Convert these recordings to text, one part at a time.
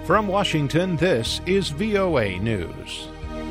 From Washington, this is VOA News.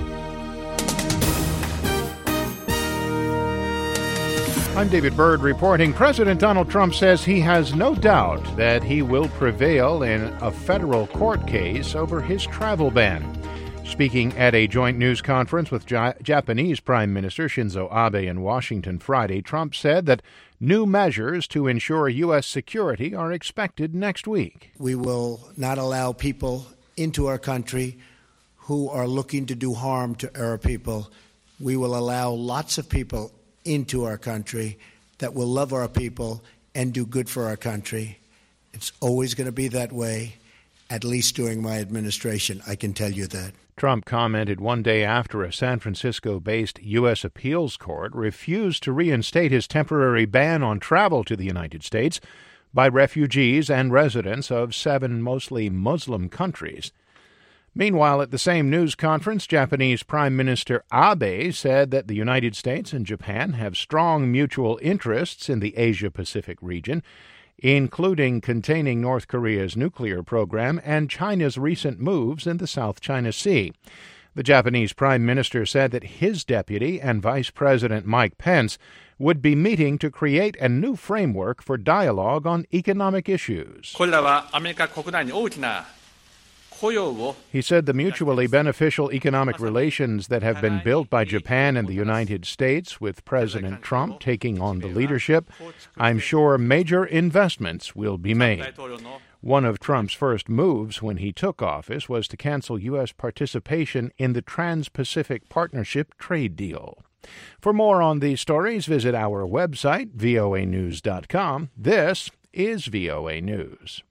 I'm David Byrd reporting. President Donald Trump says he has no doubt that he will prevail in a federal court case over his travel ban. Speaking at a joint news conference with Japanese Prime Minister Shinzo Abe in Washington Friday, Trump said that new measures to ensure U.S. security are expected next week. We will not allow people into our country who are looking to do harm to our people. We will allow lots of people into our country that will love our people and do good for our country. It's always going to be that way, at least during my administration, I can tell you that. Trump commented one day after a San Francisco-based U.S. appeals court refused to reinstate his temporary ban on travel to the United States by refugees and residents of 7 mostly Muslim countries. Meanwhile, at the same news conference, Japanese Prime Minister Abe said that the United States and Japan have strong mutual interests in the Asia-Pacific region, including containing North Korea's nuclear program and China's recent moves in the South China Sea. The Japanese Prime Minister said that his deputy and Vice President Mike Pence would be meeting to create a new framework for dialogue on economic issues. He said the mutually beneficial economic relations that have been built by Japan and the United States, with President Trump taking on the leadership, I'm sure major investments will be made. One of Trump's first moves when he took office was to cancel U.S. participation in the Trans-Pacific Partnership trade deal. For more on these stories, visit our website, voanews.com. This is VOA News.